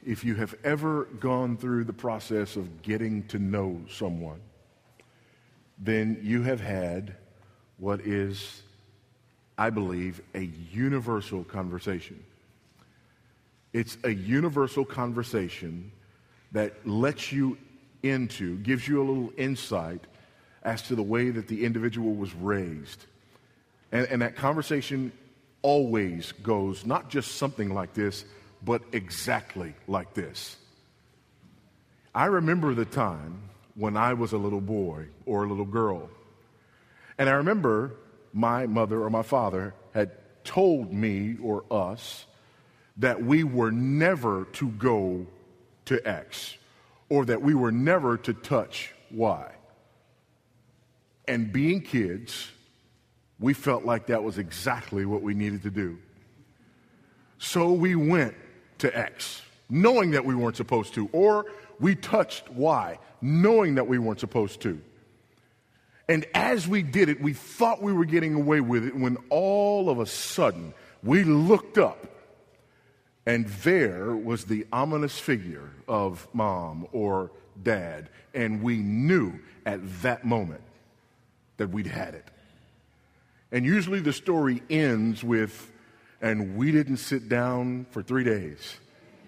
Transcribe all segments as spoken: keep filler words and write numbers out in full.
if you have ever gone through the process of getting to know someone, then you have had what is, I believe, a universal conversation. It's a universal conversation that lets you into, gives you a little insight as to the way that the individual was raised. And, and that conversation always goes not just something like this, but exactly like this. I remember the time when I was a little boy or a little girl. And I remember my mother or my father had told me or us that we were never to go to X, or that we were never to touch Y. And being kids, we felt like that was exactly what we needed to do. So we went to X, knowing that we weren't supposed to, or we touched Y, knowing that we weren't supposed to. And as we did it, we thought we were getting away with it when all of a sudden we looked up, and there was the ominous figure of mom or dad, and we knew at that moment that we'd had it. And usually the story ends with, and we didn't sit down for three days.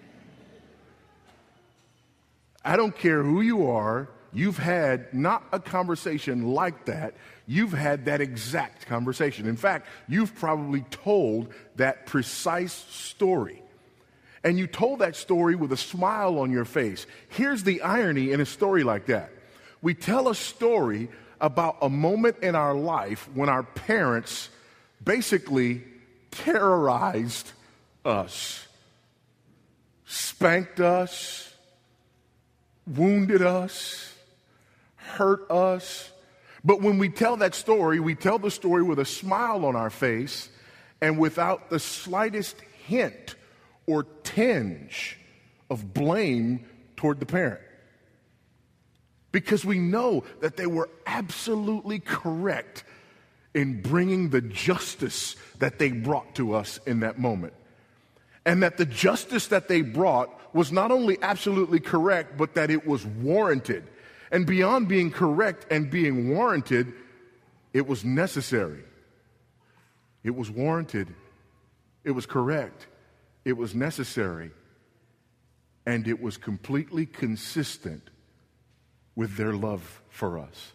I don't care who you are, you've had not a conversation like that, you've had that exact conversation. In fact, you've probably told that precise story. And you told that story with a smile on your face. Here's the irony in a story like that. We tell a story about a moment in our life when our parents basically terrorized us, spanked us, wounded us, hurt us. But when we tell that story, we tell the story with a smile on our face and without the slightest hint or tinge of blame toward the parent. Because we know that they were absolutely correct in bringing the justice that they brought to us in that moment. And that the justice that they brought was not only absolutely correct, but that it was warranted. And beyond being correct and being warranted, it was necessary. It was warranted. It was correct. It was necessary. And it was completely consistent with their love for us.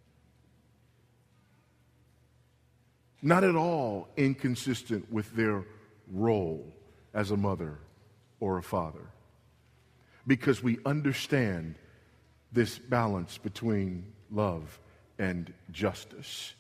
Not at all inconsistent with their role as a mother or a father. Because we understand this balance between love and justice.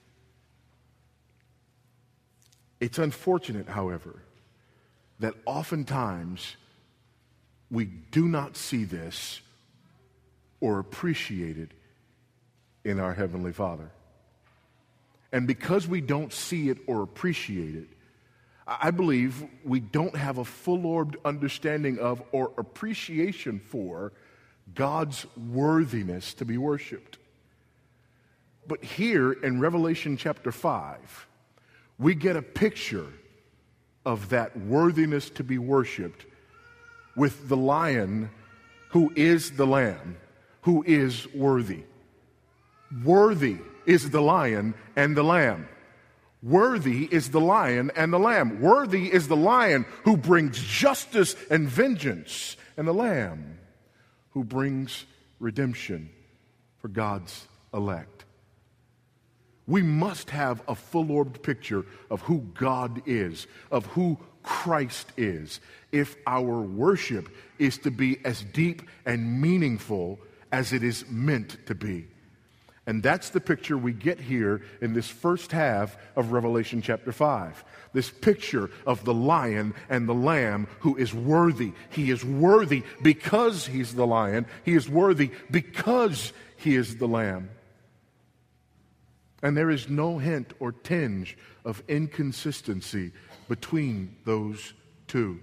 It's unfortunate, however, that oftentimes we do not see this or appreciate it in our Heavenly Father. And because we don't see it or appreciate it, I believe we don't have a full-orbed understanding of or appreciation for God's worthiness to be worshiped. But here in Revelation chapter five, we get a picture of that worthiness to be worshiped with the Lion who is the Lamb, who is worthy. Worthy is the Lion and the Lamb. Worthy is the Lion and the Lamb. Worthy is the Lion who brings justice and vengeance, and the Lamb who brings redemption for God's elect. We must have a full-orbed picture of who God is, of who Christ is, if our worship is to be as deep and meaningful as it is meant to be. And that's the picture we get here in this first half of Revelation chapter five. This picture of the Lion and the Lamb who is worthy. He is worthy because he's the Lion. He is worthy because he is the Lamb. And there is no hint or tinge of inconsistency between those two.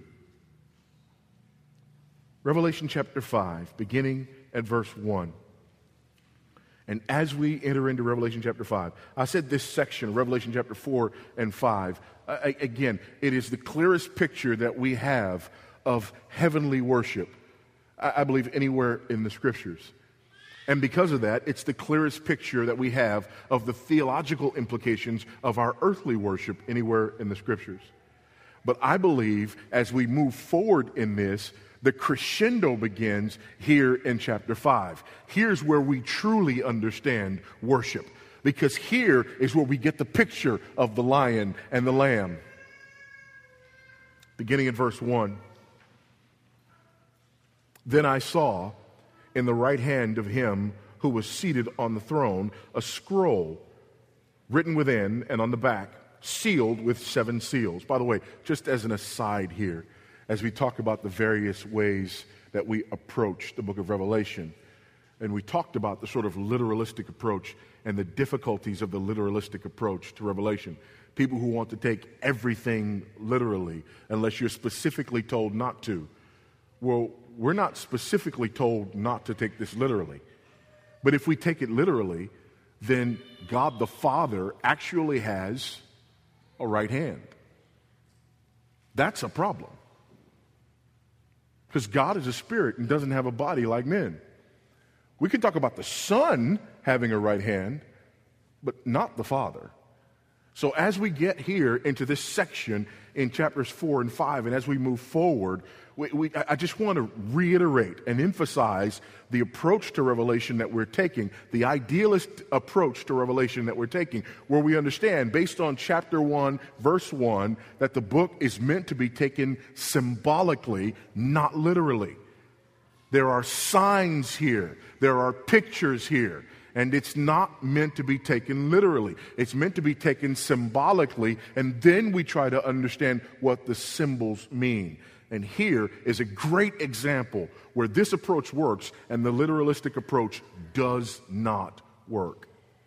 Revelation chapter five, beginning at verse one. And as we enter into Revelation chapter five, I said this section, Revelation chapter four and five, uh, again, it is the clearest picture that we have of heavenly worship, I, I believe, anywhere in the Scriptures. And because of that, it's the clearest picture that we have of the theological implications of our earthly worship anywhere in the Scriptures. But I believe as we move forward in this, the crescendo begins here in chapter five. Here's where we truly understand worship, because here is where we get the picture of the lion and the lamb. Beginning in verse one. Then I saw in the right hand of him who was seated on the throne a scroll written within and on the back, sealed with seven seals. By the way, just as an aside here, as we talk about the various ways that we approach the book of Revelation, and we talked about the sort of literalistic approach and the difficulties of the literalistic approach to Revelation. People who want to take everything literally unless you're specifically told not to. Well, we're not specifically told not to take this literally. But if we take it literally, then God the Father actually has a right hand. That's a problem. Because God is a spirit and doesn't have a body like men. We can talk about the Son having a right hand, but not the Father. So as we get here into this section in chapters four and five, and as we move forward, we, we, I just want to reiterate and emphasize the approach to Revelation that we're taking, the idealist approach to Revelation that we're taking, where we understand, based on chapter one, verse one, that the book is meant to be taken symbolically, not literally. There are signs here. There are pictures here. And it's not meant to be taken literally. It's meant to be taken symbolically, and then we try to understand what the symbols mean. And here is a great example where this approach works and the literalistic approach does not work.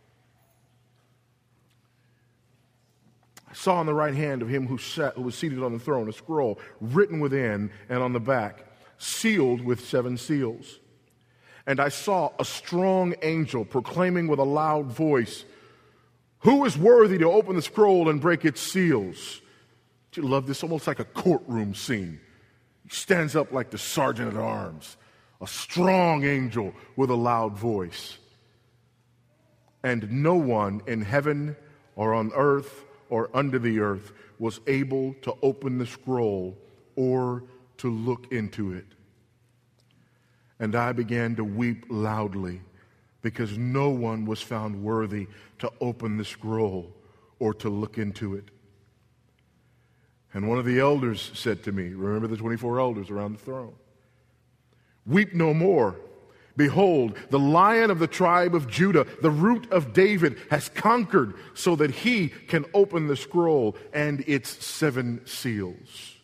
I saw on the right hand of him who, sat, who was seated on the throne a scroll written within and on the back, sealed with seven seals. And I saw a strong angel proclaiming with a loud voice, "Who is worthy to open the scroll and break its seals?" Do you love this? Almost like a courtroom scene. He stands up like the sergeant at arms, a strong angel with a loud voice. And no one in heaven or on earth or under the earth was able to open the scroll or to look into it. And I began to weep loudly because no one was found worthy to open the scroll or to look into it. And one of the elders said to me, remember the twenty-four elders around the throne, "Weep no more. Behold, the Lion of the tribe of Judah, the Root of David, has conquered so that he can open the scroll and its seven seals."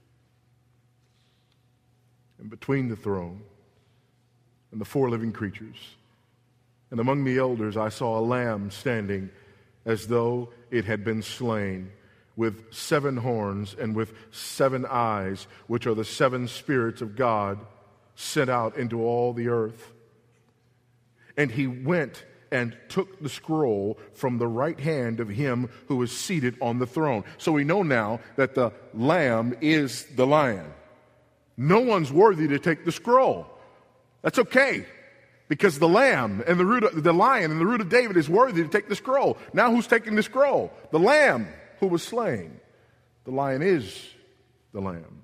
And between the throne and the four living creatures, and among the elders I saw a lamb standing as though it had been slain, with seven horns and with seven eyes, which are the seven spirits of God sent out into all the earth. And he went and took the scroll from the right hand of him who was seated on the throne. So we know now that the lamb is the lion. No one's worthy to take the scroll. That's okay, because the lamb and the root of, the lion and the root of David is worthy to take the scroll. Now who's taking the scroll? The lamb who was slain. The lion is the lamb.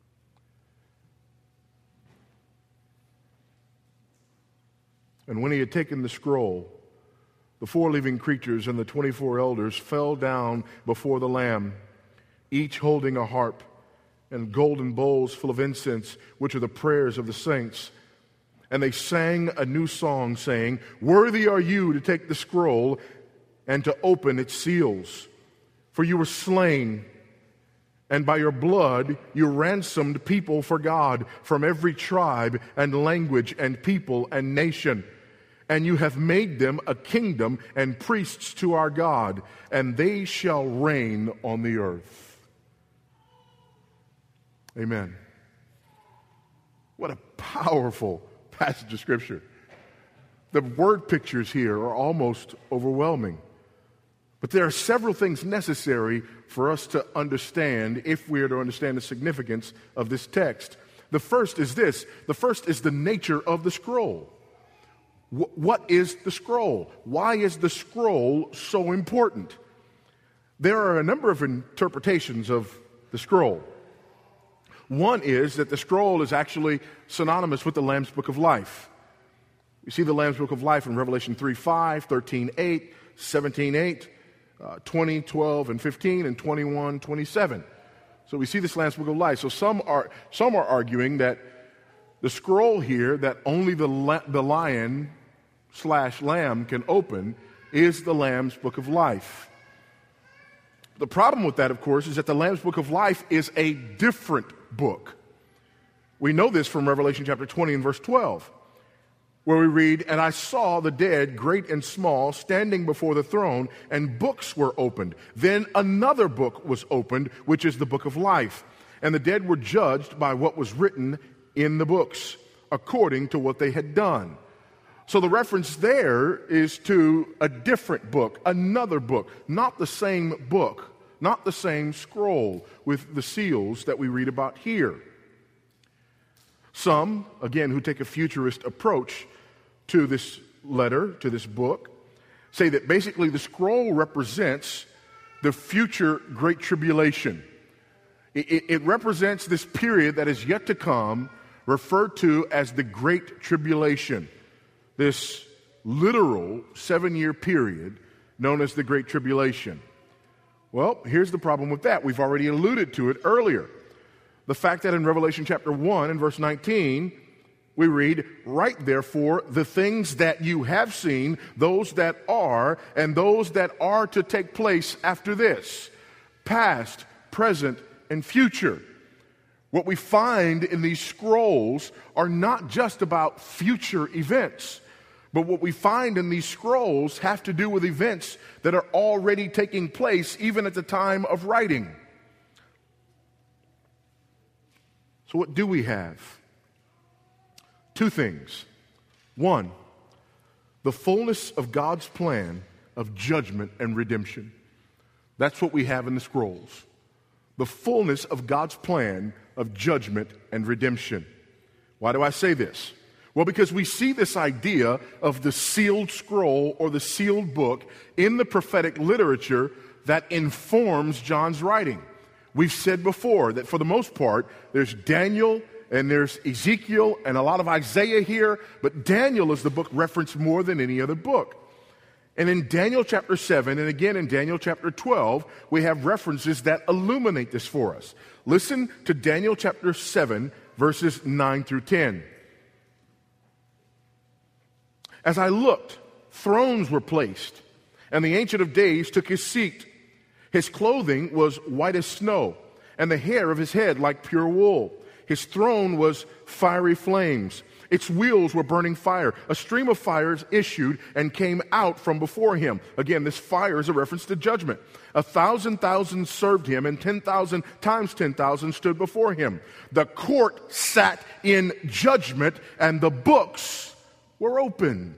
And when he had taken the scroll, the four living creatures and the twenty-four elders fell down before the Lamb, each holding a harp and golden bowls full of incense, which are the prayers of the saints. And they sang a new song, saying, "Worthy are you to take the scroll and to open its seals. For you were slain, and by your blood you ransomed people for God from every tribe and language and people and nation. And you have made them a kingdom and priests to our God, and they shall reign on the earth." Amen. What a powerful passage of Scripture. The word pictures here are almost overwhelming. But there are several things necessary for us to understand if we are to understand the significance of this text. The first is this. The first is the nature of the scroll. W- what is the scroll? Why is the scroll so important? There are a number of interpretations of the scroll. One is that the scroll is actually synonymous with the Lamb's Book of Life. You see the Lamb's Book of Life in Revelation three five, thirteen eight, seventeen eight, uh, twenty, twelve, and fifteen, and twenty-one, twenty-seven. So we see this Lamb's Book of Life. So some are some are arguing that the scroll here that only the la- the lion slash lamb can open is the Lamb's Book of Life. The problem with that, of course, is that the Lamb's Book of Life is a different book. We know this from Revelation chapter twenty and verse twelve, where we read, "And I saw the dead, great and small, standing before the throne, and books were opened. Then another book was opened, which is the book of life. And the dead were judged by what was written in the books, according to what they had done." So the reference there is to a different book, another book, not the same book, not the same scroll with the seals that we read about here. Some, again, who take a futurist approach to this letter, to this book, say that basically the scroll represents the future Great Tribulation. It, it, it represents this period that is yet to come, referred to as the Great Tribulation. This literal seven-year period known as the Great Tribulation. Well, here's the problem with that. We've already alluded to it earlier. The fact that in Revelation chapter one and verse nineteen, we read, "Write therefore the things that you have seen, those that are, and those that are to take place after this, past, present, and future." What we find in these scrolls are not just about future events, but what we find in these scrolls have to do with events that are already taking place even at the time of writing. So what do we have? Two things. One, the fullness of God's plan of judgment and redemption. That's what we have in the scrolls. The fullness of God's plan of judgment and redemption. Why do I say this? Well, because we see this idea of the sealed scroll or the sealed book in the prophetic literature that informs John's writing. We've said before that for the most part, there's Daniel and there's Ezekiel and a lot of Isaiah here, but Daniel is the book referenced more than any other book. And in Daniel chapter seven and again in Daniel chapter twelve, we have references that illuminate this for us. Listen to Daniel chapter seven, verses nine through ten. "As I looked, thrones were placed, and the Ancient of Days took his seat. His clothing was white as snow, and the hair of his head like pure wool. His throne was fiery flames. Its wheels were burning fire. A stream of fires issued and came out from before him." Again, this fire is a reference to judgment. "A thousand thousand served him, and ten thousand times ten thousand stood before him. The court sat in judgment, and the books were opened."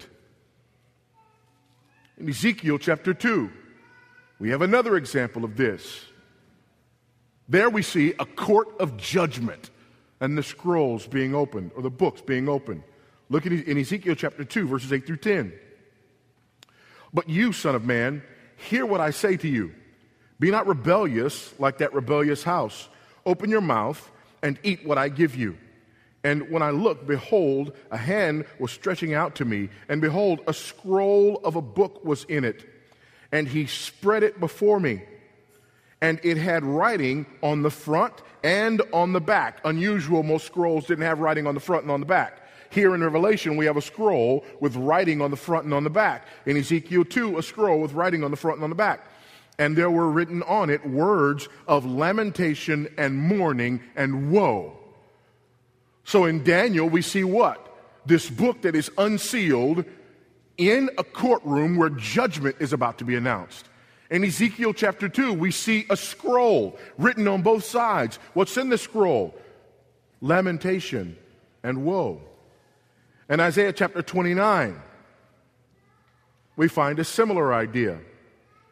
In Ezekiel chapter two, we have another example of this. There we see a court of judgment and the scrolls being opened, or the books being opened. Look at in Ezekiel chapter two, verses eight through ten. "But you, son of man, hear what I say to you. Be not rebellious like that rebellious house. Open your mouth and eat what I give you. And when I looked, behold, a hand was stretching out to me, and behold, a scroll of a book was in it. And he spread it before me. And it had writing on the front and on the back." Unusual, most scrolls didn't have writing on the front and on the back. Here in Revelation, we have a scroll with writing on the front and on the back. In Ezekiel two, a scroll with writing on the front and on the back. "And there were written on it words of lamentation and mourning and woe." So in Daniel, we see what? This book that is unsealed in a courtroom where judgment is about to be announced. In Ezekiel chapter two, we see a scroll written on both sides. What's in the scroll? Lamentation and woe. In Isaiah chapter twenty-nine, we find a similar idea.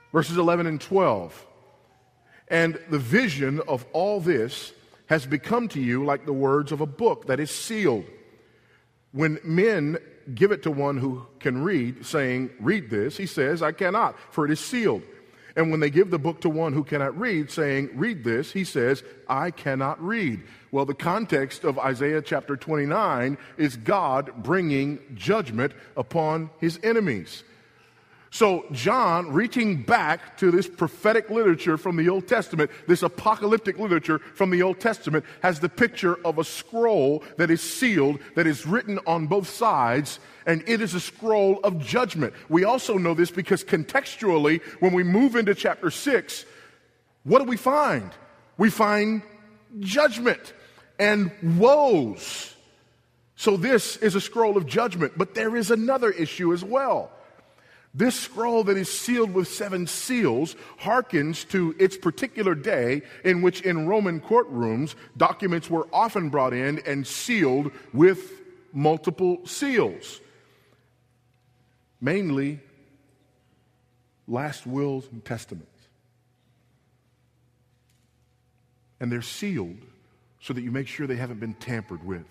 verses eleven and twelve. And the vision of all this has become to you like the words of a book that is sealed. When men give it to one who can read, saying, read this, he says, I cannot, for it is sealed. And when they give the book to one who cannot read, saying, read this, he says, I cannot read. Well, the context of Isaiah chapter twenty-nine is God bringing judgment upon his enemies. So John, reaching back to this prophetic literature from the Old Testament, this apocalyptic literature from the Old Testament, has the picture of a scroll that is sealed, that is written on both sides, and it is a scroll of judgment. We also know this because contextually, when we move into chapter six, what do we find? We find judgment and woes. So this is a scroll of judgment, but there is another issue as well. This scroll that is sealed with seven seals hearkens to its particular day in which in Roman courtrooms documents were often brought in and sealed with multiple seals. Mainly last wills and testaments. And they're sealed so that you make sure they haven't been tampered with.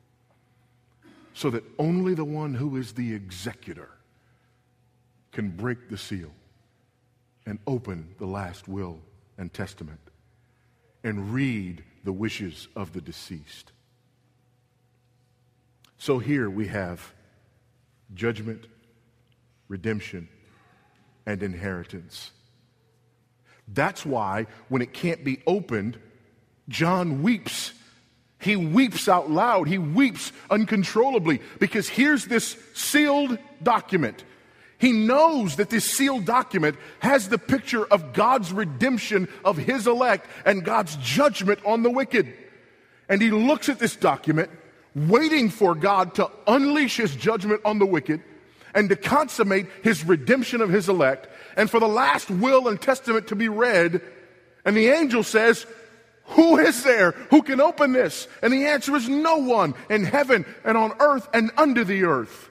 So that only the one who is the executor can break the seal and open the last will and testament and read the wishes of the deceased. So here we have judgment, redemption, and inheritance. That's why when it can't be opened, John weeps. He weeps out loud. He weeps uncontrollably because here's this sealed document. He knows that this sealed document has the picture of God's redemption of his elect and God's judgment on the wicked. And he looks at this document, waiting for God to unleash his judgment on the wicked and to consummate his redemption of his elect, and for the last will and testament to be read. And the angel says, who is there who can open this? And the answer is no one in heaven and on earth and under the earth.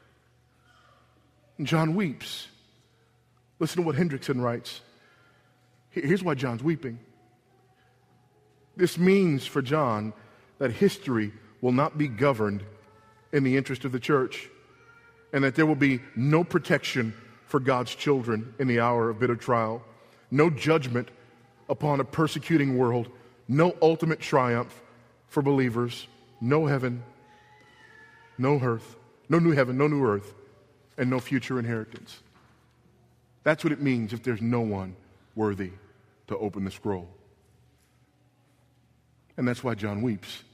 And John weeps. Listen to what Hendrickson writes. Here's why John's weeping. This means for John that history will not be governed in the interest of the church, and that there will be no protection for God's children in the hour of bitter trial, no judgment upon a persecuting world, no ultimate triumph for believers, no heaven, no earth, no new heaven, no new earth, and no future inheritance. That's what it means if there's no one worthy to open the scroll. And that's why John weeps.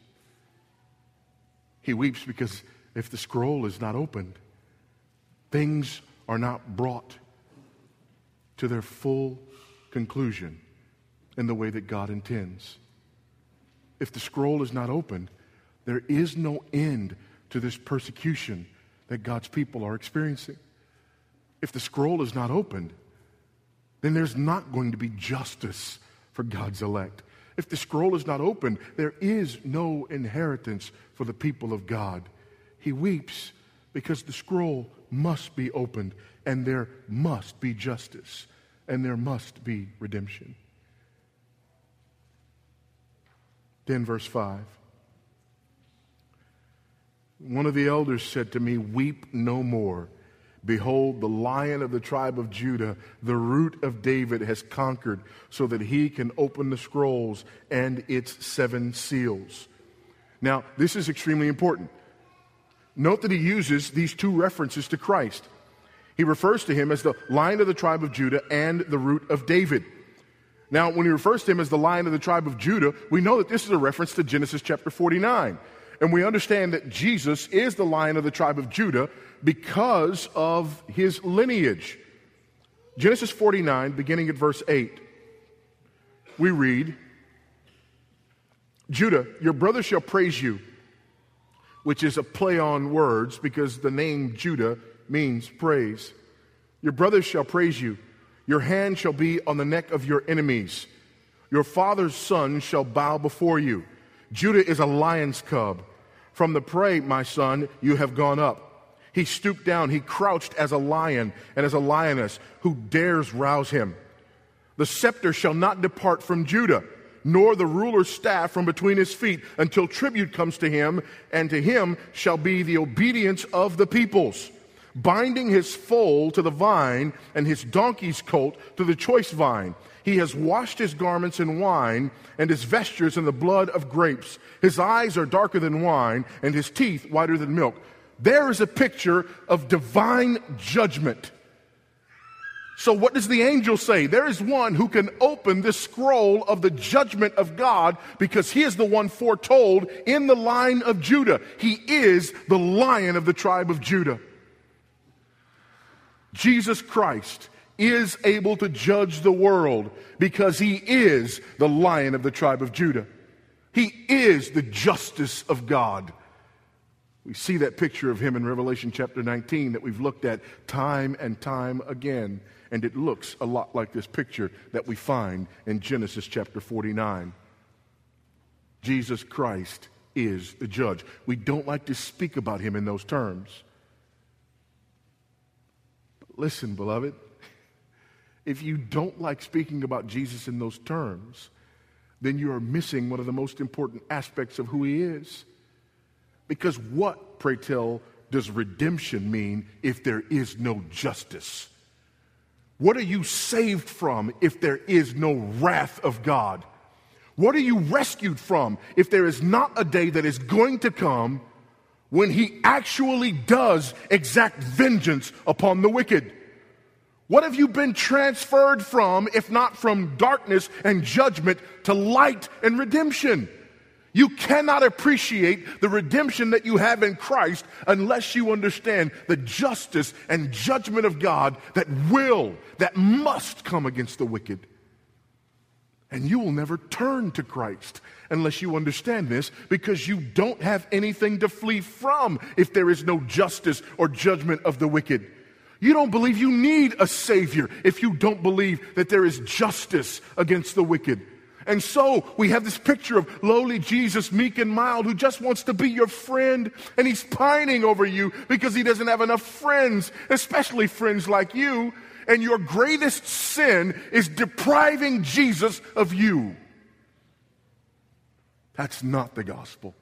He weeps because if the scroll is not opened, things are not brought to their full conclusion in the way that God intends. If the scroll is not opened, there is no end to this persecution that God's people are experiencing. If the scroll is not opened, then there's not going to be justice for God's elect. If the scroll is not opened, there is no inheritance for the people of God. He weeps because the scroll must be opened, and there must be justice, and there must be redemption. Then verse five. One of the elders said to me, weep no more. Behold, the Lion of the tribe of Judah, the Root of David, has conquered so that he can open the scrolls and its seven seals. Now, this is extremely important. Note that he uses these two references to Christ. He refers to him as the Lion of the tribe of Judah and the Root of David. Now, when he refers to him as the Lion of the tribe of Judah, we know that this is a reference to Genesis chapter forty-nine. And we understand that Jesus is the Lion of the tribe of Judah because of his lineage. Genesis forty-nine, beginning at verse eight, we read, Judah, your brother shall praise you, which is a play on words because the name Judah means praise. Your brothers shall praise you. Your hand shall be on the neck of your enemies. Your father's son shall bow before you. Judah is a lion's cub. From the prey, my son, you have gone up. He stooped down, he crouched as a lion and as a lioness. Who dares rouse him? The scepter shall not depart from Judah, nor the ruler's staff from between his feet, until tribute comes to him, and to him shall be the obedience of the peoples. Binding his foal to the vine, and his donkey's colt to the choice vine. He has washed his garments in wine, and his vestures in the blood of grapes. His eyes are darker than wine, and his teeth whiter than milk. There is a picture of divine judgment. So what does the angel say? There is one who can open the scroll of the judgment of God, because he is the one foretold in the line of Judah. He is the Lion of the tribe of Judah. Jesus Christ is able to judge the world because he is the Lion of the tribe of Judah. He is the justice of God. We see that picture of him in Revelation chapter nineteen that we've looked at time and time again. And it looks a lot like this picture that we find in Genesis chapter forty-nine. Jesus Christ is the judge. We don't like to speak about him in those terms. But listen, beloved, if you don't like speaking about Jesus in those terms, then you are missing one of the most important aspects of who he is. Because what, pray tell, does redemption mean if there is no justice? What are you saved from if there is no wrath of God? What are you rescued from if there is not a day that is going to come when he actually does exact vengeance upon the wicked? What have you been transferred from, if not from darkness and judgment to light and redemption? You cannot appreciate the redemption that you have in Christ unless you understand the justice and judgment of God that will, that must come against the wicked. And you will never turn to Christ unless you understand this, because you don't have anything to flee from if there is no justice or judgment of the wicked. You don't believe you need a Savior if you don't believe that there is justice against the wicked. And so we have this picture of lowly Jesus, meek and mild, who just wants to be your friend, and he's pining over you because he doesn't have enough friends, especially friends like you, and your greatest sin is depriving Jesus of you. That's not the gospel.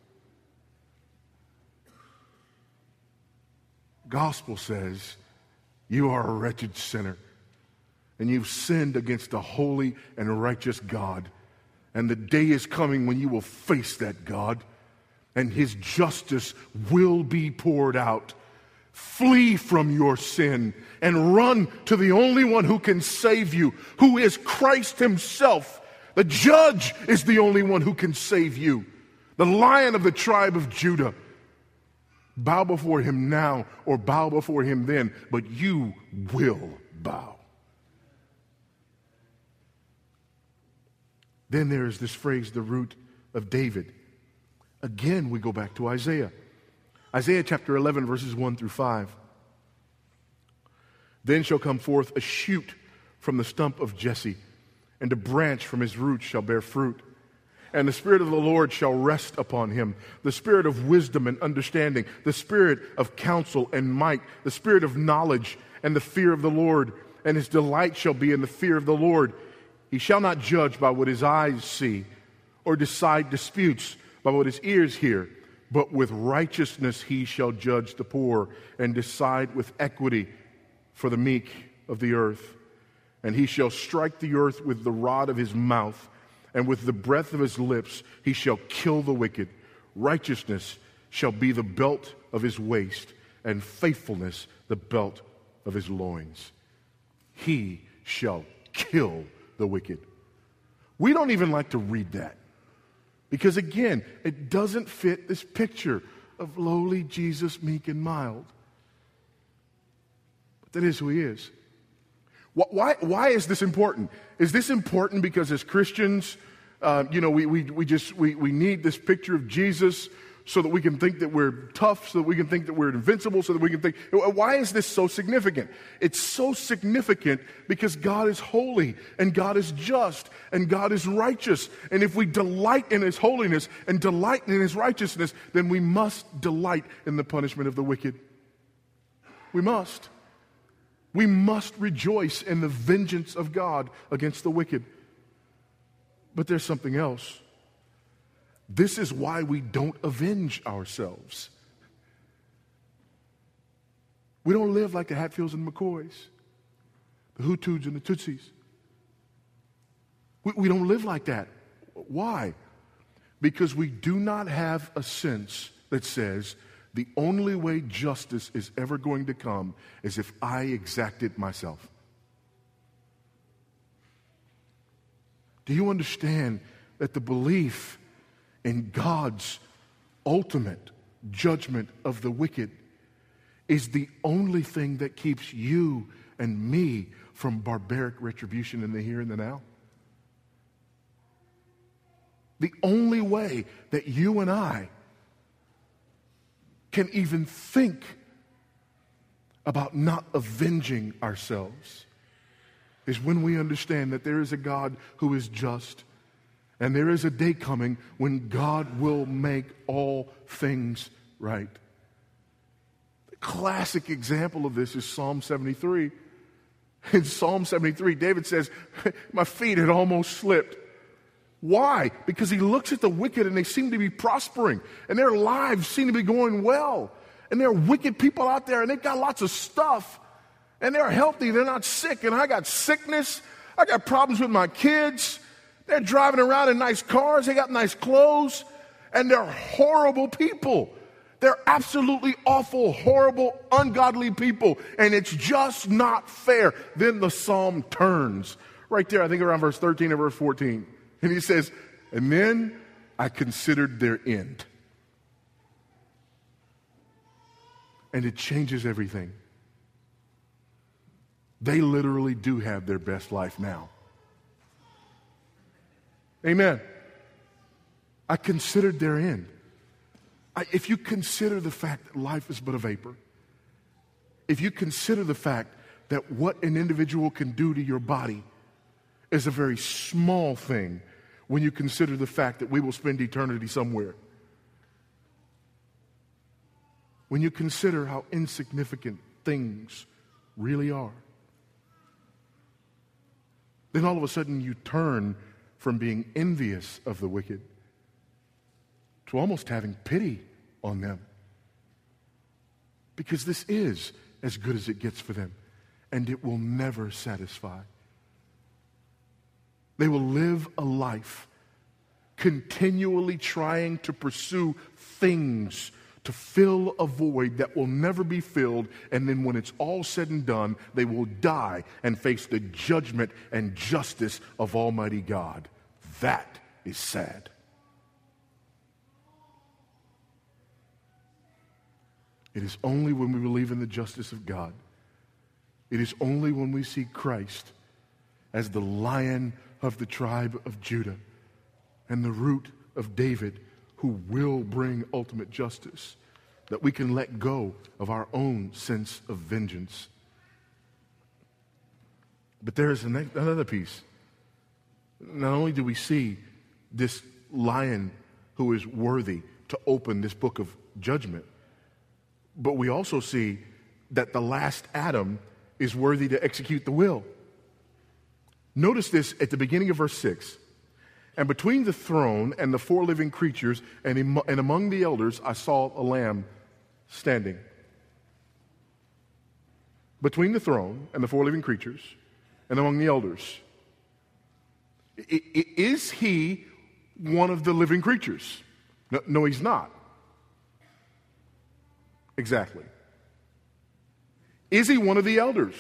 Gospel says you are a wretched sinner, and you've sinned against a holy and righteous God. And the day is coming when you will face that God, and his justice will be poured out. Flee from your sin and run to the only one who can save you, who is Christ himself. The judge is the only one who can save you, the Lion of the tribe of Judah. Bow before him now or bow before him then, but you will bow. Then there is this phrase, the root of David. Again, we go back to Isaiah. Isaiah chapter eleven, verses one through five. Then shall come forth a shoot from the stump of Jesse, and a branch from his roots shall bear fruit. And the Spirit of the Lord shall rest upon him, the Spirit of wisdom and understanding, the Spirit of counsel and might, the Spirit of knowledge and the fear of the Lord. And his delight shall be in the fear of the Lord. He shall not judge by what his eyes see, or decide disputes by what his ears hear. But with righteousness he shall judge the poor, and decide with equity for the meek of the earth. And he shall strike the earth with the rod of his mouth, and with the breath of his lips he shall kill the wicked. Righteousness shall be the belt of his waist, and faithfulness the belt of his loins. He shall kill the wicked. We don't even like to read that, because again, it doesn't fit this picture of lowly Jesus, meek and mild. But that is who he is. Why, why is this important? Is this important because as Christians, uh, you know, we, we, we just we, we need this picture of Jesus so that we can think that we're tough, so that we can think that we're invincible, so that we can think, why is this so significant? It's so significant because God is holy, and God is just, and God is righteous. And if we delight in his holiness and delight in his righteousness, then we must delight in the punishment of the wicked. We must. We must rejoice in the vengeance of God against the wicked. But there's something else. This is why we don't avenge ourselves. We don't live like the Hatfields and McCoys, the Hutus and the Tutsis. We, we don't live like that. Why? Because we do not have a sense that says the only way justice is ever going to come is if I exact it myself. Do you understand that the belief in God's ultimate judgment of the wicked is the only thing that keeps you and me from barbaric retribution in the here and the now? The only way that you and I can even think about not avenging ourselves is when we understand that there is a God who is just, and there is a day coming when God will make all things right. The classic example of this is Psalm seventy-three. In Psalm seventy-three, David says, my feet had almost slipped. Why? Because he looks at the wicked and they seem to be prospering and their lives seem to be going well. And there are wicked people out there and they've got lots of stuff and they're healthy, they're not sick. And I got sickness, I got problems with my kids. They're driving around in nice cars, they got nice clothes, and they're horrible people. They're absolutely awful, horrible, ungodly people. And it's just not fair. Then the psalm turns right there, I think around verse thirteen or verse fourteen. And he says, and then I considered their end. And it changes everything. They literally do have their best life now. Amen. I considered their end. I, if you consider the fact that life is but a vapor, if you consider the fact that what an individual can do to your body is a very small thing when you consider the fact that we will spend eternity somewhere. When you consider how insignificant things really are, then all of a sudden you turn from being envious of the wicked to almost having pity on them. Because this is as good as it gets for them, and it will never satisfy. They will live a life continually trying to pursue things to fill a void that will never be filled, and then when it's all said and done, they will die and face the judgment and justice of Almighty God. That is sad. It is only when we believe in the justice of God, it is only when we see Christ as the Lion of the tribe of Judah and the root of David who will bring ultimate justice, that we can let go of our own sense of vengeance. But there is another piece. Not only do we see this lion who is worthy to open this book of judgment, but we also see that the last Adam is worthy to execute the will. Notice this at the beginning of verse six. And between the throne and the four living creatures and, im- and among the elders, I saw a lamb standing. Between the throne and the four living creatures and among the elders. I- I- is he one of the living creatures? No, no, he's not. Exactly. Is he one of the elders?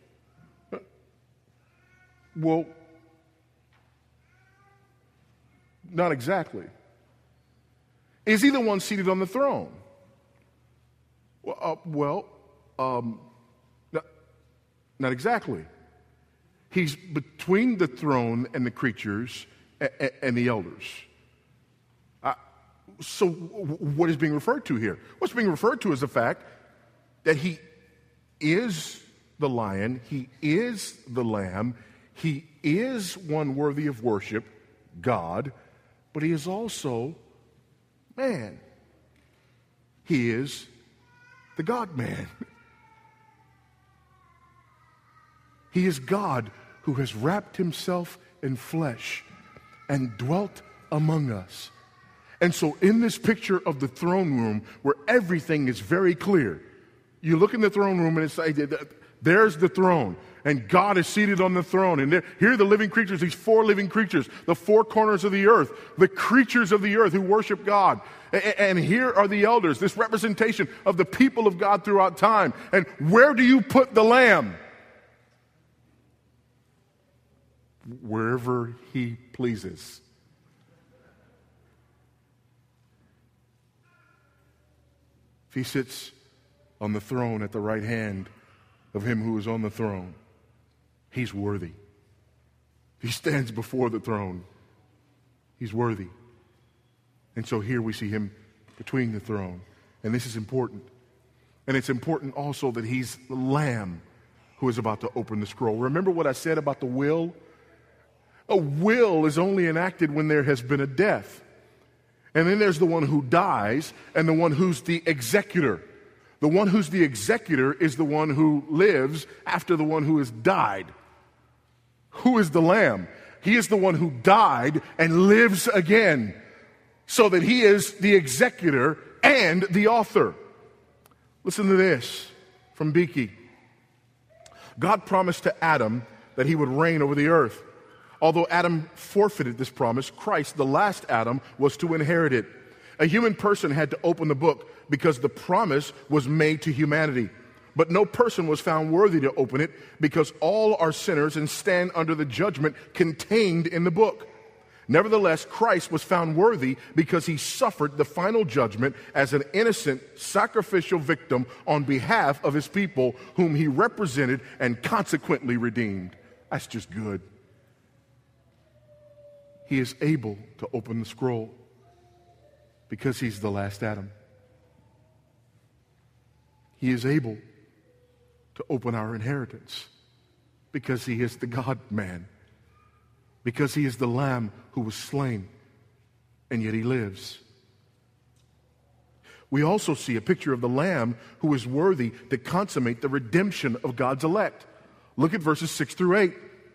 Well, not exactly. Is he the one seated on the throne? Well, uh, well um, not, not exactly. He's between the throne and the creatures and, and the elders. Uh, so what is being referred to here? What's being referred to is the fact that he is the lion, he is the lamb, he is one worthy of worship, God, but he is also man. He is the God-man. He is God who has wrapped himself in flesh and dwelt among us. And so in this picture of the throne room where everything is very clear, you look in the throne room and it's like, there's the throne. And God is seated on the throne. And there, here are the living creatures, these four living creatures, the four corners of the earth, the creatures of the earth who worship God. And, and here are the elders, this representation of the people of God throughout time. And where do you put the Lamb? Wherever he pleases. If he sits on the throne at the right hand of him who is on the throne, he's worthy. He stands before the throne. He's worthy. And so here we see him between the throne. And this is important. And it's important also that he's the Lamb who is about to open the scroll. Remember what I said about the will? A will is only enacted when there has been a death. And then there's the one who dies and the one who's the executor. The one who's the executor is the one who lives after the one who has died. Who is the Lamb? He is the one who died and lives again, so that he is the executor and the author. Listen to this from Beeke. God promised to Adam that he would reign over the earth. Although Adam forfeited this promise, Christ, the last Adam, was to inherit it. A human person had to open the book because the promise was made to humanity. But no person was found worthy to open it because all are sinners and stand under the judgment contained in the book. Nevertheless, Christ was found worthy because he suffered the final judgment as an innocent, sacrificial victim on behalf of his people, whom he represented and consequently redeemed. That's just good. He is able to open the scroll because he's the last Adam. He is able to open our inheritance because he is the God-man, because he is the Lamb who was slain, and yet he lives. We also see a picture of the Lamb who is worthy to consummate the redemption of God's elect. Look at verses six through eight.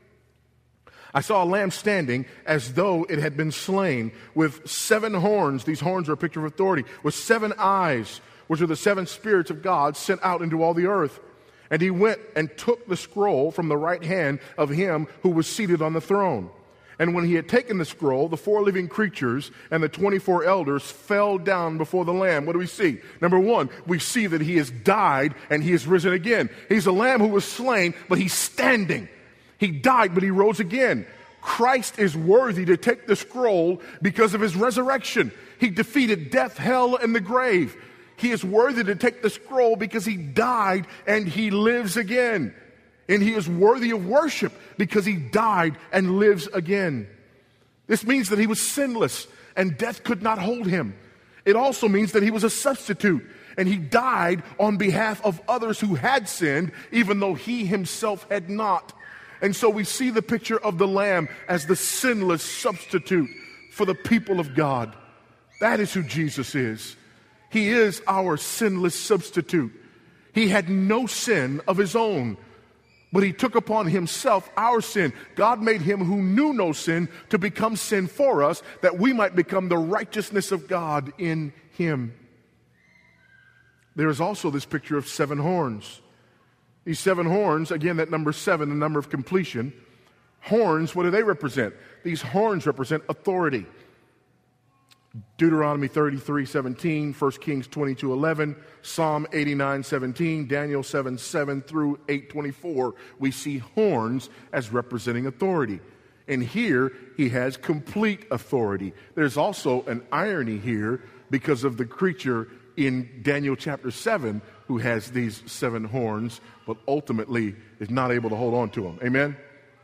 I saw a lamb standing as though it had been slain, with seven horns. These horns are a picture of authority. With seven eyes, which are the seven spirits of God sent out into all the earth. And he went and took the scroll from the right hand of him who was seated on the throne. And when he had taken the scroll, the four living creatures and the twenty-four elders fell down before the Lamb. What do we see? Number one, we see that he has died and he has risen again. He's a lamb who was slain, but he's standing. He died, but he rose again. Christ is worthy to take the scroll because of his resurrection. He defeated death, hell, and the grave. He is worthy to take the scroll because he died and he lives again. And he is worthy of worship because he died and lives again. This means that he was sinless and death could not hold him. It also means that he was a substitute and he died on behalf of others who had sinned, even though he himself had not. And so we see the picture of the Lamb as the sinless substitute for the people of God. That is who Jesus is. He is our sinless substitute. He had no sin of his own, but he took upon himself our sin. God made him who knew no sin to become sin for us, that we might become the righteousness of God in him. There is also this picture of seven horns. These seven horns, again, that number seven, the number of completion. Horns, what do they represent? These horns represent authority. Deuteronomy thirty-three seventeen, First Kings twenty-two eleven, Psalm eighty-nine seventeen, Daniel seven seven through eight twenty-four. We see horns as representing authority. And here he has complete authority. There's also an irony here because of the creature in Daniel chapter seven who has these seven horns, but ultimately is not able to hold on to them. Amen?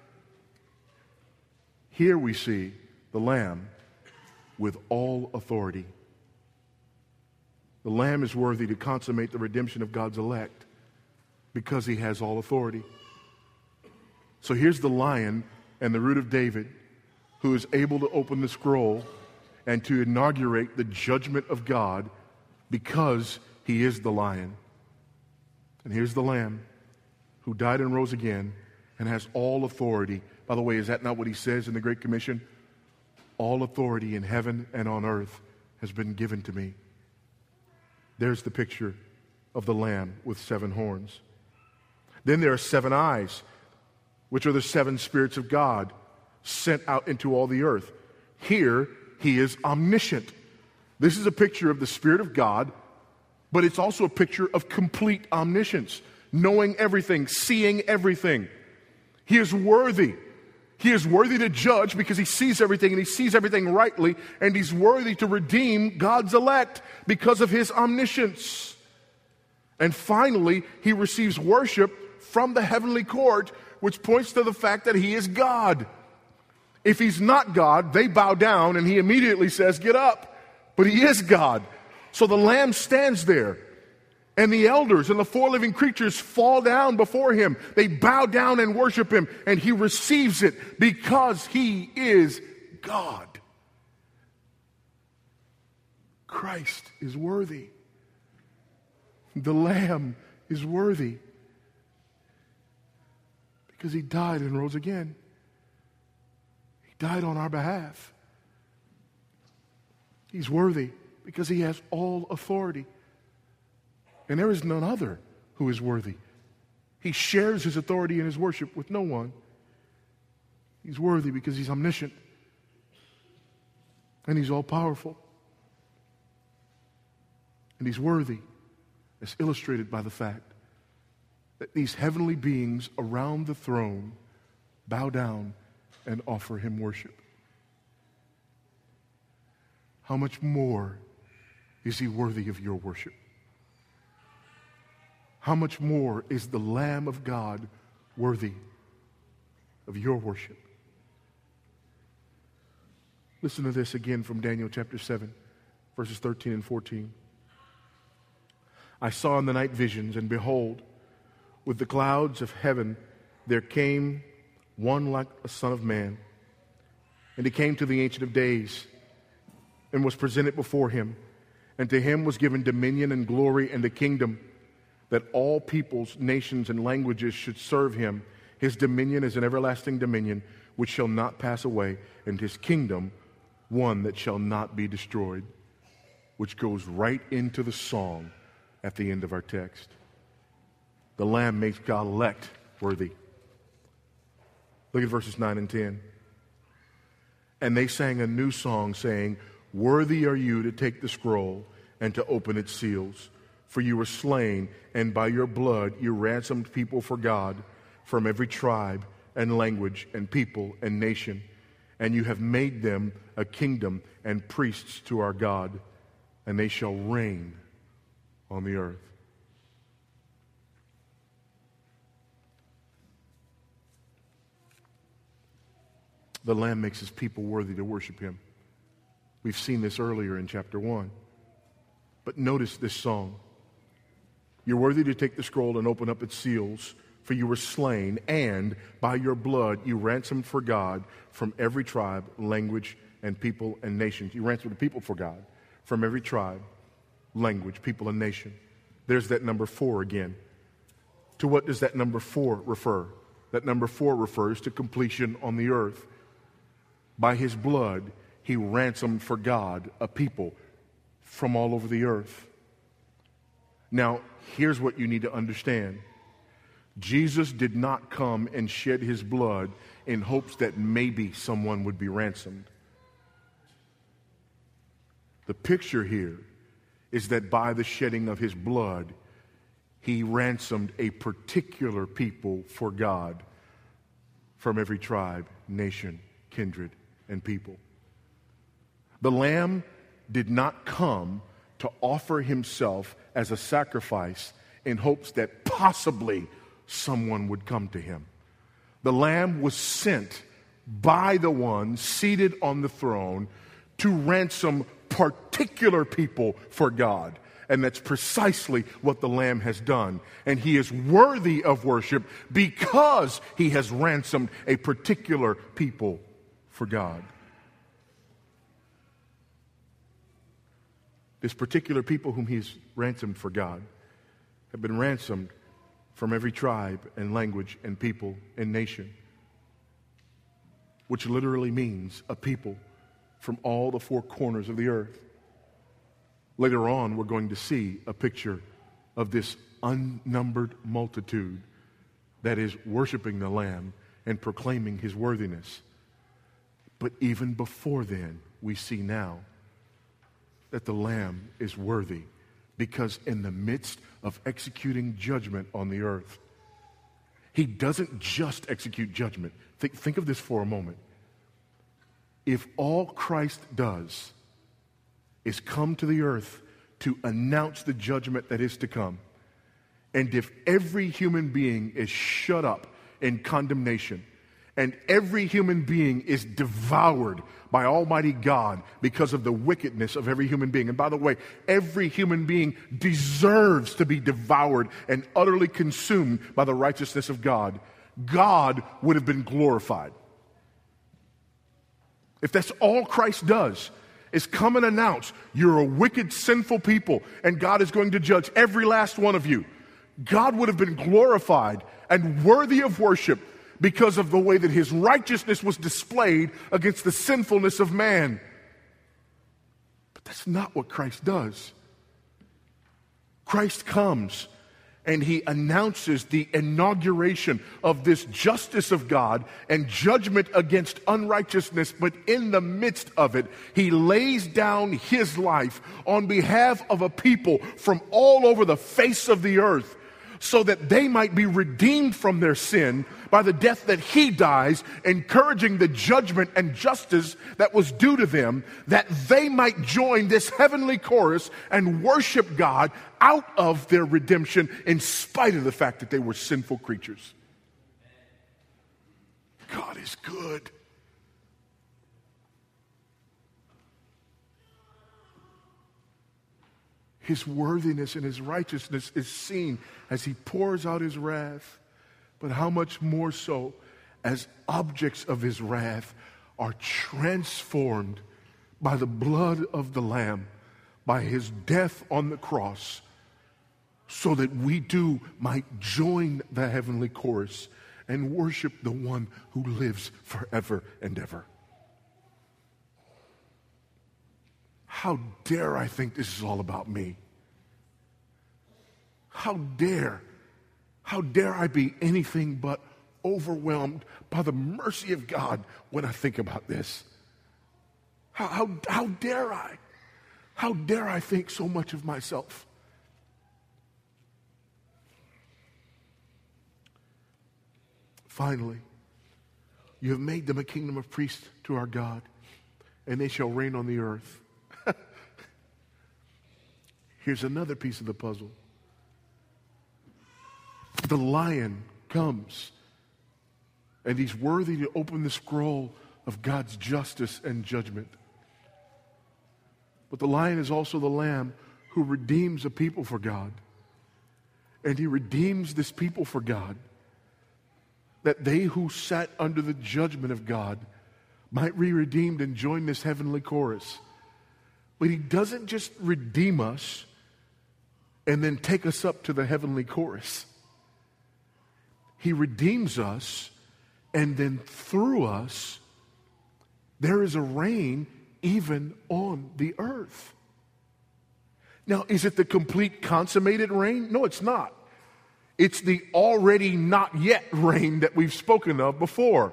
Here we see the Lamb with all authority. The Lamb is worthy to consummate the redemption of God's elect because he has all authority. So here's the Lion and the Root of David who is able to open the scroll and to inaugurate the judgment of God because he is the Lion. And here's the Lamb who died and rose again and has all authority. By the way, is that not what he says in the Great Commission? All authority in heaven and on earth has been given to me. There's the picture of the Lamb with seven horns. Then there are seven eyes, which are the seven spirits of God sent out into all the earth. Here, he is omniscient. This is a picture of the Spirit of God, but it's also a picture of complete omniscience, knowing everything, seeing everything. He is worthy. He is worthy to judge because he sees everything and he sees everything rightly, and he's worthy to redeem God's elect because of his omniscience. And finally, he receives worship from the heavenly court, which points to the fact that he is God. If he's not God, they bow down and he immediately says, "Get up." But he is God. So the Lamb stands there, and the elders and the four living creatures fall down before him. They bow down and worship him, and he receives it because he is God. Christ is worthy. The Lamb is worthy because he died and rose again. He died on our behalf. He's worthy because he has all authority. And there is none other who is worthy. He shares his authority and his worship with no one. He's worthy because he's omniscient. And he's all-powerful. And he's worthy, as illustrated by the fact that these heavenly beings around the throne bow down and offer him worship. How much more is he worthy of your worship? How much more is the Lamb of God worthy of your worship? Listen to this again from Daniel chapter seven, verses thirteen and fourteen. I saw in the night visions, and behold, with the clouds of heaven there came one like a son of man. And he came to the Ancient of Days and was presented before him. And to him was given dominion and glory and a kingdom, that all peoples, nations, and languages should serve him. His dominion is an everlasting dominion which shall not pass away, and his kingdom one that shall not be destroyed, which goes right into the song at the end of our text. The Lamb makes God elect worthy. Look at verses nine and ten. And they sang a new song, saying, "Worthy are you to take the scroll and to open its seals. For you were slain, and by your blood you ransomed people for God from every tribe and language and people and nation. And you have made them a kingdom and priests to our God, and they shall reign on the earth." The Lamb makes his people worthy to worship him. We've seen this earlier in chapter one. But notice this song. You're worthy to take the scroll and open up its seals, for you were slain, and by your blood you ransomed for God from every tribe, language, and people and nation. You ransomed the people for God from every tribe, language, people, and nation. There's that number four again. To what does that number four refer? That number four refers to completion on the earth. By his blood, he ransomed for God a people from all over the earth. Now, here's what you need to understand. Jesus did not come and shed his blood in hopes that maybe someone would be ransomed. The picture here is that by the shedding of his blood, he ransomed a particular people for God from every tribe, nation, kindred, and people. The Lamb did not come to offer himself as a sacrifice in hopes that possibly someone would come to him. The Lamb was sent by the one seated on the throne to ransom particular people for God. And that's precisely what the Lamb has done. And he is worthy of worship because he has ransomed a particular people for God. This particular people whom he's ransomed for God have been ransomed from every tribe and language and people and nation, which literally means a people from all the four corners of the earth. Later on, we're going to see a picture of this unnumbered multitude that is worshiping the Lamb and proclaiming his worthiness. But even before then, we see now that the Lamb is worthy, because in the midst of executing judgment on the earth, he doesn't just execute judgment. Think, think of this for a moment. If all Christ does is come to the earth to announce the judgment that is to come, and if every human being is shut up in condemnation, and every human being is devoured by Almighty God because of the wickedness of every human being. And by the way, every human being deserves to be devoured and utterly consumed by the righteousness of God. God would have been glorified. If that's all Christ does, is come and announce, you're a wicked, sinful people, and God is going to judge every last one of you, God would have been glorified and worthy of worship because of the way that his righteousness was displayed against the sinfulness of man. But that's not what Christ does. Christ comes and he announces the inauguration of this justice of God and judgment against unrighteousness, but in the midst of it, he lays down his life on behalf of a people from all over the face of the earth, so that they might be redeemed from their sin by the death that he dies, encouraging the judgment and justice that was due to them, that they might join this heavenly chorus and worship God out of their redemption in spite of the fact that they were sinful creatures. God is good. His worthiness and his righteousness is seen as he pours out his wrath, but how much more so as objects of his wrath are transformed by the blood of the Lamb, by his death on the cross, so that we too might join the heavenly chorus and worship the one who lives forever and ever. How dare I think this is all about me? How dare, how dare I be anything but overwhelmed by the mercy of God when I think about this? How, how, how dare I? How dare I think so much of myself? Finally, you have made them a kingdom of priests to our God, and they shall reign on the earth. Here's another piece of the puzzle. The lion comes, and he's worthy to open the scroll of God's justice and judgment. But the lion is also the lamb who redeems a people for God. And he redeems this people for God, that they who sat under the judgment of God might be redeemed and join this heavenly chorus. But he doesn't just redeem us and then take us up to the heavenly chorus. He redeems us, and then through us, there is a reign even on the earth. Now, is it the complete consummated reign? No, it's not. It's the already not yet reign that we've spoken of before.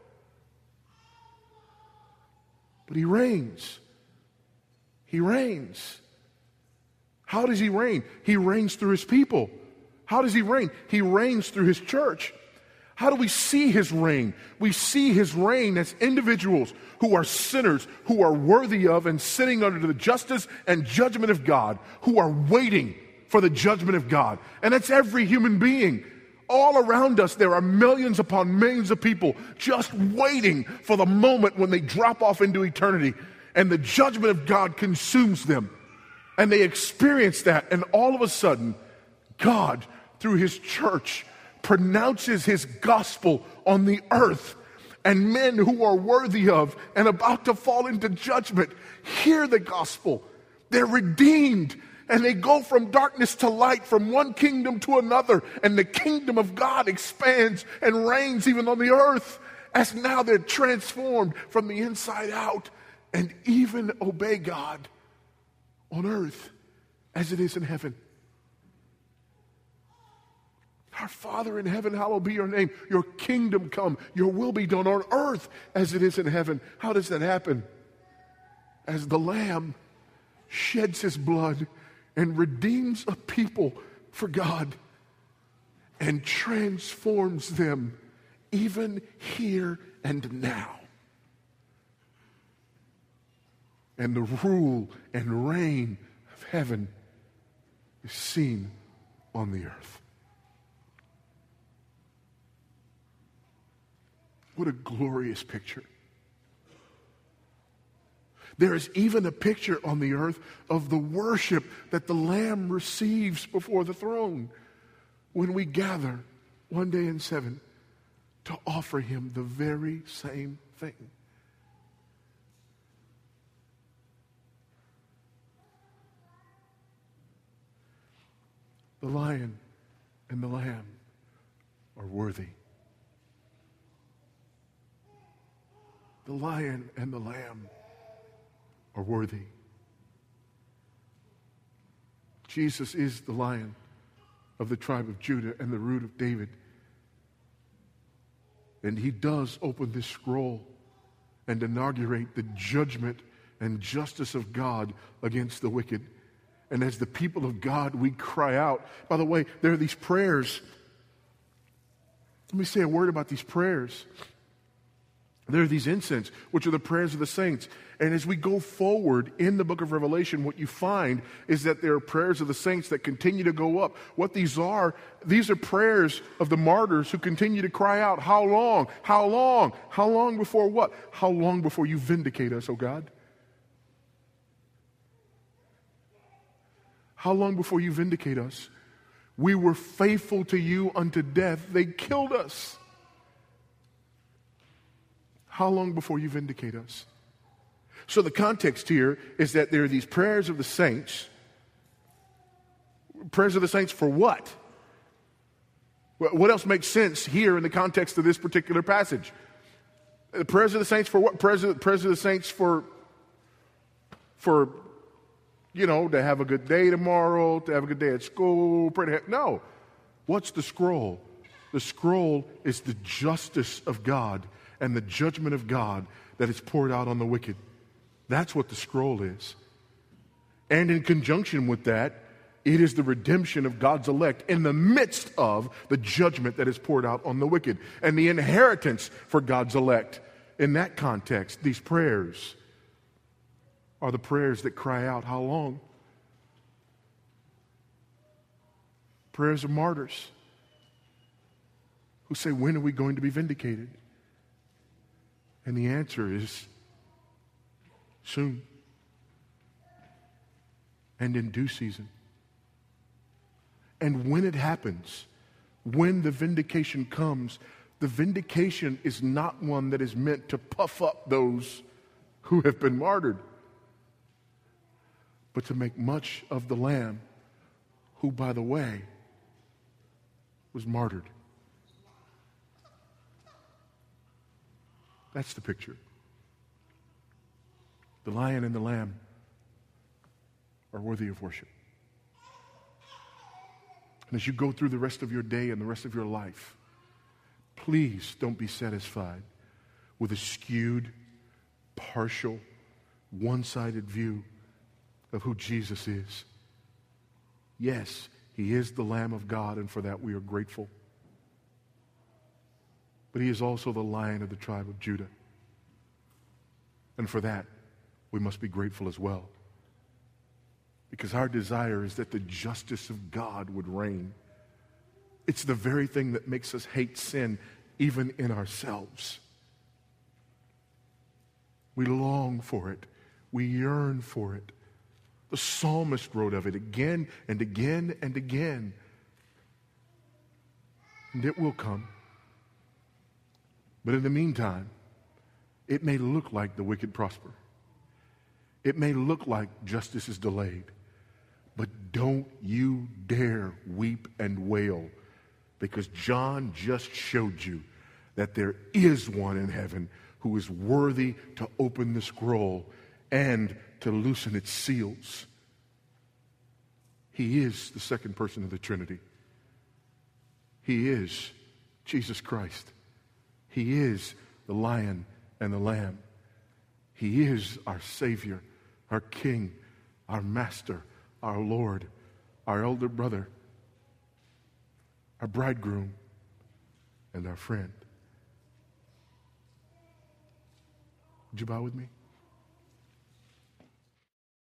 But he reigns. He reigns. How does he reign? He reigns through his people. How does he reign? He reigns through his church. How do we see his reign? We see his reign as individuals who are sinners, who are worthy of and sitting under the justice and judgment of God, who are waiting for the judgment of God. And that's every human being. All around us, there are millions upon millions of people just waiting for the moment when they drop off into eternity and the judgment of God consumes them. And they experience that, and all of a sudden, God, through his church, pronounces his gospel on the earth, and men who are worthy of and about to fall into judgment hear the gospel. They're redeemed. And they go from darkness to light, from one kingdom to another. And the kingdom of God expands and reigns even on the earth, as now they're transformed from the inside out and even obey God on earth as it is in heaven. Our Father in heaven, hallowed be your name. Your kingdom come. Your will be done on earth as it is in heaven. How does that happen? As the Lamb sheds his blood and redeems a people for God and transforms them even here and now. And the rule and reign of heaven is seen on the earth. What a glorious picture. There is even a picture on the earth of the worship that the Lamb receives before the throne when we gather one day in seven to offer him the very same thing. The lion and the lamb are worthy. The lion and the lamb are worthy. Jesus is the Lion of the tribe of Judah and the root of David. And he does open this scroll and inaugurate the judgment and justice of God against the wicked. And as the people of God, we cry out. By the way, there are these prayers. Let me say a word about these prayers. There are these incense, which are the prayers of the saints. And as we go forward in the book of Revelation, what you find is that there are prayers of the saints that continue to go up. What these are, these are prayers of the martyrs who continue to cry out, how long? How long? How long before what? How long before you vindicate us, O God? How long before you vindicate us? We were faithful to you unto death. They killed us. How long before you vindicate us? So the context here is that there are these prayers of the saints. Prayers of the saints for what? What else makes sense here in the context of this particular passage? The prayers of the saints for what? Prayers of, prayers of the saints for, for, you know, to have a good day tomorrow, to have a good day at school. Pray to have, no. What's the scroll? The scroll is the justice of God and the judgment of God that is poured out on the wicked. That's what the scroll is. And in conjunction with that, it is the redemption of God's elect in the midst of the judgment that is poured out on the wicked. And the inheritance for God's elect. In that context, these prayers are the prayers that cry out, how long? Prayers of martyrs who say, when are we going to be vindicated? And the answer is soon and in due season. And when it happens, when the vindication comes, the vindication is not one that is meant to puff up those who have been martyred, but to make much of the Lamb who, by the way, was martyred. That's the picture. The lion and the lamb are worthy of worship. And as you go through the rest of your day and the rest of your life, please don't be satisfied with a skewed, partial, one-sided view of who Jesus is. Yes, he is the Lamb of God, and for that we are grateful. But he is also the Lion of the tribe of Judah. And for that, we must be grateful as well. Because our desire is that the justice of God would reign. It's the very thing that makes us hate sin, even in ourselves. We long for it. We yearn for it. The psalmist wrote of it again and again and again. And it will come. But in the meantime, it may look like the wicked prosper. It may look like justice is delayed. But don't you dare weep and wail, because John just showed you that there is one in heaven who is worthy to open the scroll and to loosen its seals. He is the second person of the Trinity. He is Jesus Christ. He is the Lion and the Lamb. He is our Savior, our King, our Master, our Lord, our elder brother, our bridegroom, and our friend. Would you bow with me?